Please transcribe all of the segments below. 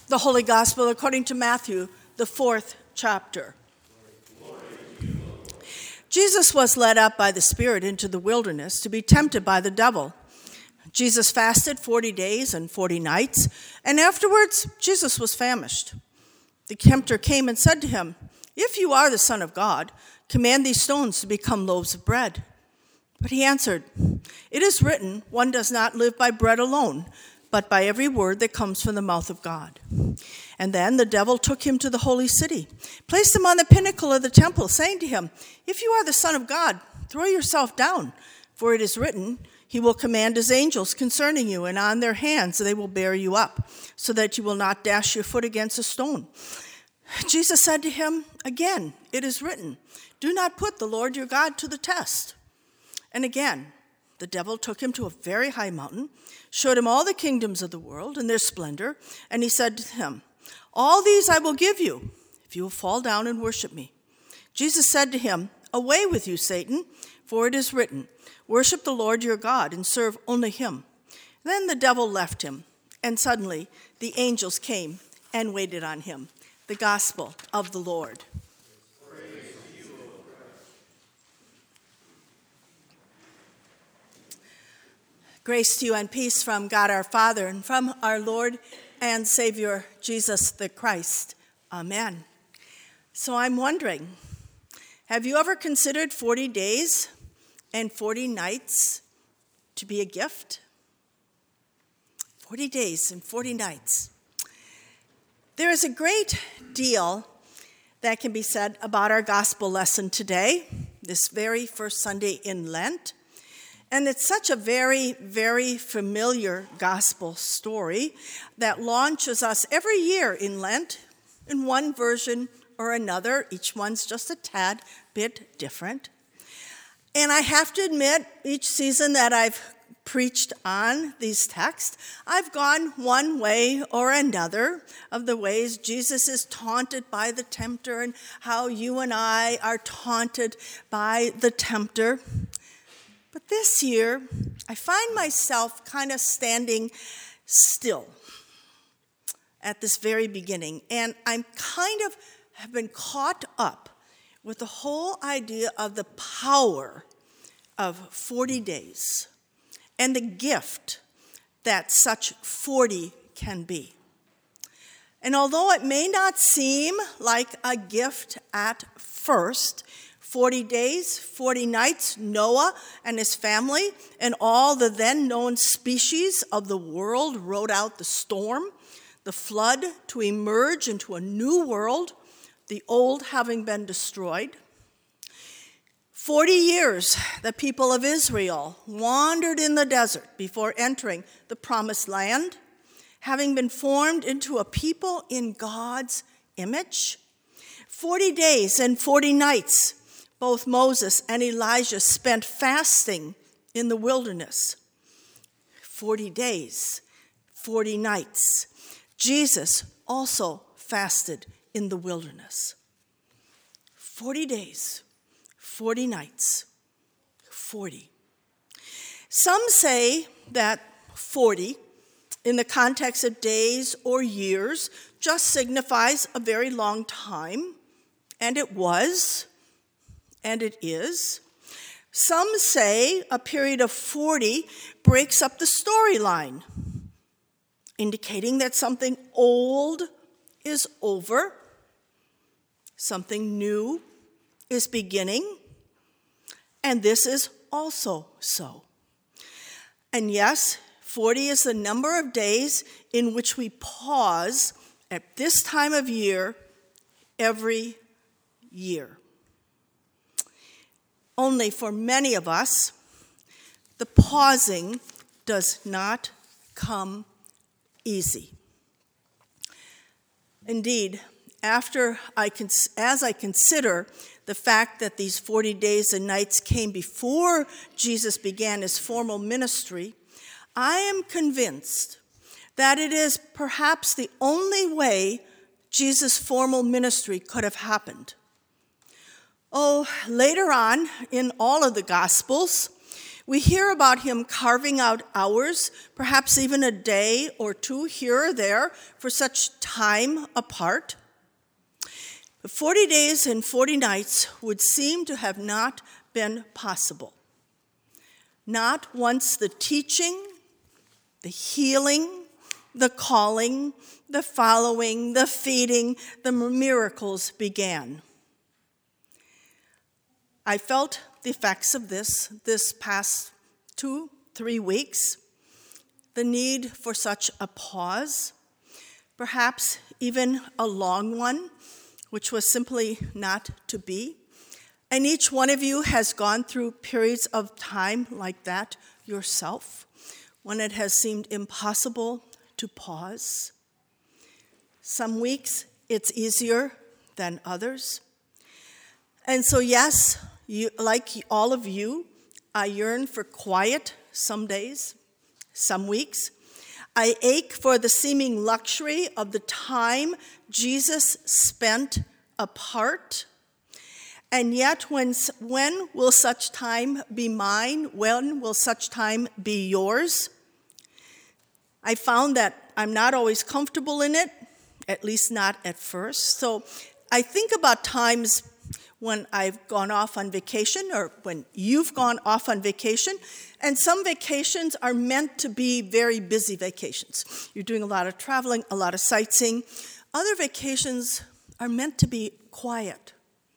The Holy Gospel according to Matthew, the 4th chapter. Jesus was led up by the Spirit into the wilderness to be tempted by the devil. Jesus fasted 40 days and 40 nights, and afterwards Jesus was famished. The tempter came and said to him, "If you are the Son of God, command these stones to become loaves of bread." But he answered, "It is written, one does not live by bread alone, but by every word that comes from the mouth of God." And then the devil took him to the holy city, placed him on the pinnacle of the temple, saying to him, "If you are the Son of God, throw yourself down, for it is written, he will command his angels concerning you, and on their hands they will bear you up, so that you will not dash your foot against a stone." Jesus said to him, "Again, it is written, do not put the Lord your God to the test." And again, the devil took him to a very high mountain, showed him all the kingdoms of the world and their splendor, and he said to him, "All these I will give you, if you will fall down and worship me." Jesus said to him, "Away with you, Satan, for it is written, worship the Lord your God and serve only him." Then the devil left him, and suddenly the angels came and waited on him. The gospel of the Lord. Grace to you and peace from God our Father and from our Lord and Savior Jesus the Christ. Amen. So I'm wondering, have you ever considered 40 days and 40 nights to be a gift? 40 days and 40 nights. There is a great deal that can be said about our gospel lesson today, this very first Sunday in Lent. And it's such a very, very familiar gospel story that launches us every year in Lent in one version or another. Each one's just a tad bit different. And I have to admit, each season that I've preached on these texts, I've gone one way or another of the ways Jesus is taunted by the tempter and how you and I are taunted by the tempter. But this year, I find myself kind of standing still at this very beginning. And I'm have been caught up with the whole idea of the power of 40 days and the gift that such 40 can be. And although it may not seem like a gift at first, 40 days, 40 nights, Noah and his family and all the then known species of the world rode out the storm, the flood, to emerge into a new world, the old having been destroyed. 40 years the people of Israel wandered in the desert before entering the promised land, having been formed into a people in God's image. 40 days and 40 nights both Moses and Elijah spent fasting in the wilderness. 40 days, 40 nights. Jesus also fasted in the wilderness. 40 days, 40 nights, 40. Some say that 40, in the context of days or years, just signifies a very long time, and it was. And it is. Some say a period of 40 breaks up the storyline, indicating that something old is over, something new is beginning, and this is also so. And yes, 40 is the number of days in which we pause at this time of year every year. Only for many of us, the pausing does not come easy. Indeed, as I consider the fact that these 40 days and nights came before Jesus began his formal ministry, I am convinced that it is perhaps the only way Jesus' formal ministry could have happened. Oh, later on in all of the Gospels, We hear about him carving out hours, perhaps even a day or two here or there, for such time apart. 40 days and 40 nights would seem to have not been possible. Not once the teaching, the healing, the calling, the following, the feeding, the miracles began. I felt the effects of this past 2-3 weeks, the need for such a pause, perhaps even a long one, which was simply not to be. And each one of you has gone through periods of time like that yourself, when it has seemed impossible to pause. Some weeks it's easier than others. And so yes, like all of you, I yearn for quiet some days, some weeks. I ache for the seeming luxury of the time Jesus spent apart. And yet, when will such time be mine? When will such time be yours? I found that I'm not always comfortable in it, at least not at first. So I think about times when I've gone off on vacation or when you've gone off on vacation. And some vacations are meant to be very busy vacations. You're doing a lot of traveling, a lot of sightseeing. Other vacations are meant to be quiet.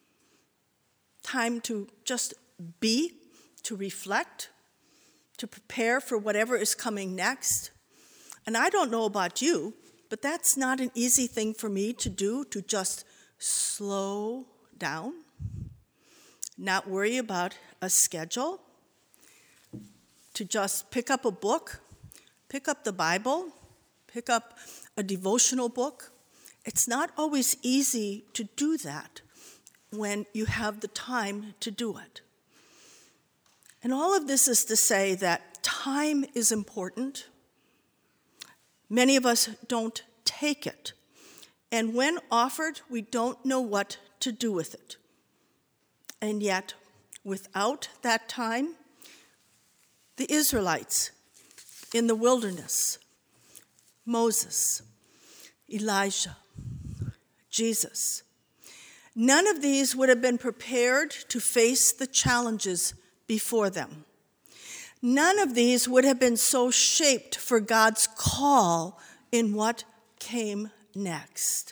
Time to just be, to reflect, to prepare for whatever is coming next. And I don't know about you, but that's not an easy thing for me to do, to just slow down, not worry about a schedule, to just pick up a book, pick up the Bible, pick up a devotional book. It's not always easy to do that when you have the time to do it. And all of this is to say that time is important. Many of us don't take it. And when offered, we don't know what to do with it. And yet, without that time, the Israelites in the wilderness, Moses, Elijah, Jesus, none of these would have been prepared to face the challenges before them. None of these would have been so shaped for God's call in what came next.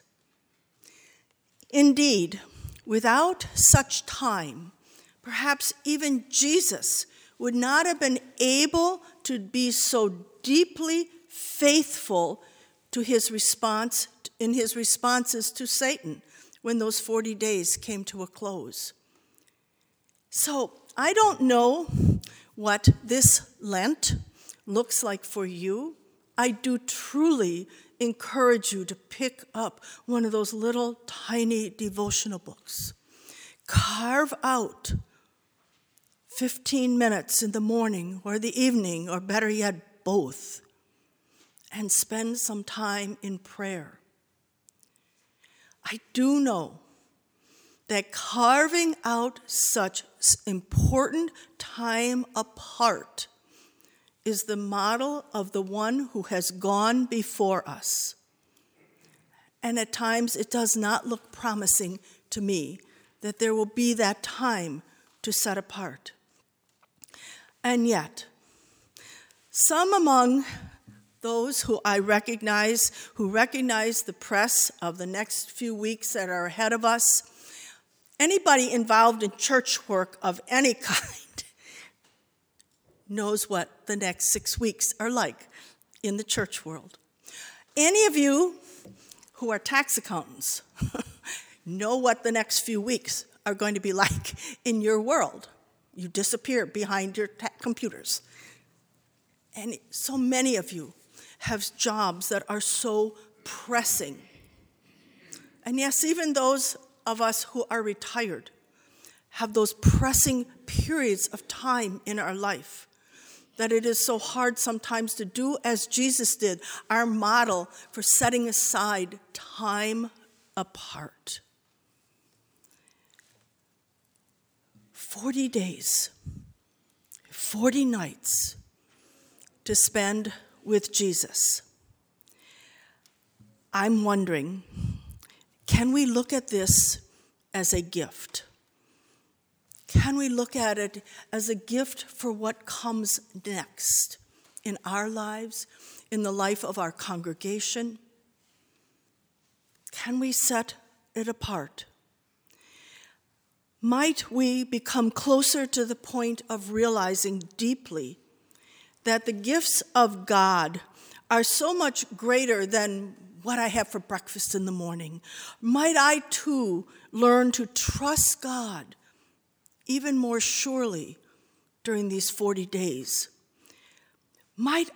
Indeed, without such time, perhaps even Jesus would not have been able to be so deeply faithful to his response, in his responses to Satan when those 40 days came to a close. So I don't know what this Lent looks like for you. I do truly encourage you to pick up one of those little tiny devotional books. Carve out 15 minutes in the morning or the evening, or better yet, both, and spend some time in prayer. I do know that carving out such important time apart is the model of the one who has gone before us. And at times it does not look promising to me that there will be that time to set apart. And yet, some among those who I recognize, who recognize the press of the next few weeks that are ahead of us, anybody involved in church work of any kind knows what the next 6 weeks are like in the church world. Any of you who are tax accountants know what the next few weeks are going to be like in your world. You disappear behind your computers. And so many of you have jobs that are so pressing. And yes, even those of us who are retired have those pressing periods of time in our life that it is so hard sometimes to do as Jesus did, our model for setting aside time apart. 40 days, 40 nights to spend with Jesus. I'm wondering, can we look at this as a gift? Can we look at it as a gift for what comes next in our lives, in the life of our congregation? Can we set it apart? Might we become closer to the point of realizing deeply that the gifts of God are so much greater than what I have for breakfast in the morning? Might I too learn to trust God even more surely during these 40 days? Might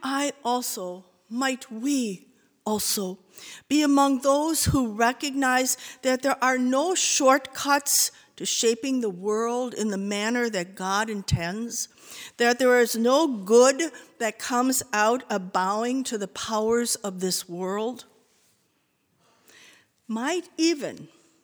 we also be among those who recognize that there are no shortcuts to shaping the world in the manner that God intends, that there is no good that comes out of bowing to the powers of this world? Might even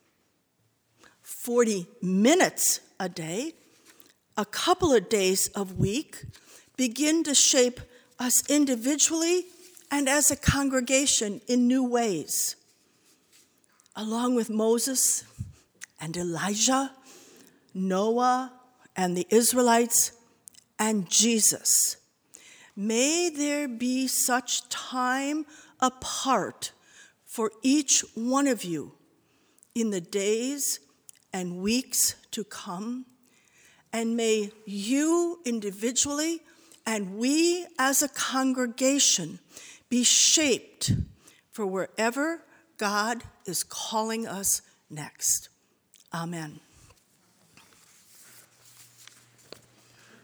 40 minutes a day, a couple of days a week, begin to shape us individually and as a congregation in new ways? Along with Moses and Elijah, Noah and the Israelites, and Jesus, may there be such time apart for each one of you in the days and weeks to come. And may you individually and we as a congregation be shaped for wherever God is calling us next. Amen.